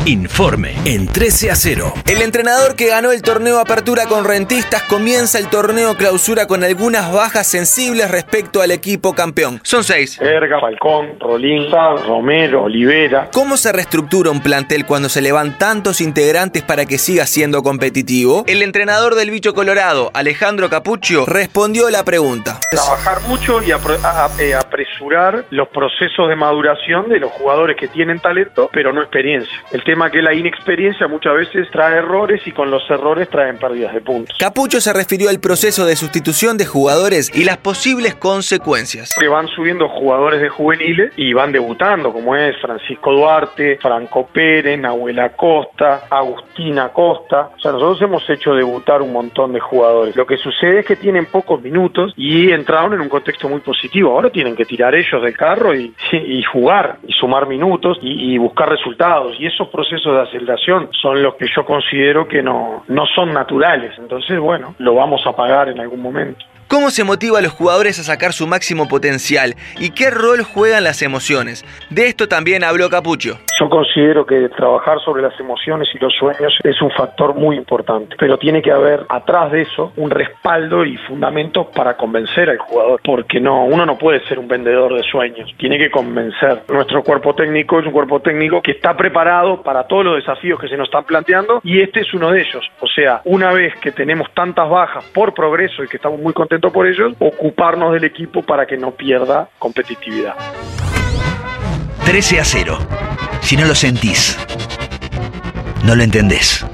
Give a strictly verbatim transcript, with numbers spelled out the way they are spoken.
Informe en trece a cero. El entrenador que ganó el torneo Apertura con Rentistas comienza el torneo Clausura con algunas bajas sensibles respecto al equipo campeón. Son seis. Erga, Falcón, Rolín, Romero, Olivera. ¿Cómo se reestructura un plantel cuando se le van tantos integrantes para que siga siendo competitivo? El entrenador del Bicho Colorado, Alejandro Capuccio, respondió la pregunta. Trabajar mucho y apre- a- a- apresurar los procesos de maduración de los jugadores que tienen talento, pero no experiencia. El tema es que la inexperiencia muchas veces trae errores y con los errores traen pérdidas de puntos. Capuccio se refirió al proceso de sustitución de jugadores y las posibles consecuencias. Que van subiendo jugadores de juveniles y van debutando, como es Francisco Duarte, Franco Pérez, Nahuel Acosta, Agustín Acosta. O sea, nosotros hemos hecho debutar un montón de jugadores. Lo que sucede es que tienen pocos minutos y entraron en un contexto muy positivo. Ahora tienen que tirar ellos del carro y, y jugar, y sumar minutos y, y buscar resultados. Y esos procesos de aceleración son los que yo considero que no, no son naturales. Entonces, bueno, lo vamos a pagar en algún momento. ¿Cómo se motiva a los jugadores a sacar su máximo potencial? ¿Y qué rol juegan las emociones? De esto también habló Capuccio. Yo considero que trabajar sobre las emociones y los sueños es un factor muy importante, pero tiene que haber atrás de eso un respaldo y fundamentos para convencer al jugador, porque no, uno no puede ser un vendedor de sueños, tiene que convencer. Nuestro cuerpo técnico es un cuerpo técnico que está preparado para todos los desafíos que se nos están planteando y este es uno de ellos. O sea, una vez que tenemos tantas bajas por progreso y que estamos muy contentos por ellos, ocuparnos del equipo para que no pierda competitividad. trece a cero. Si no lo sentís, no lo entendés.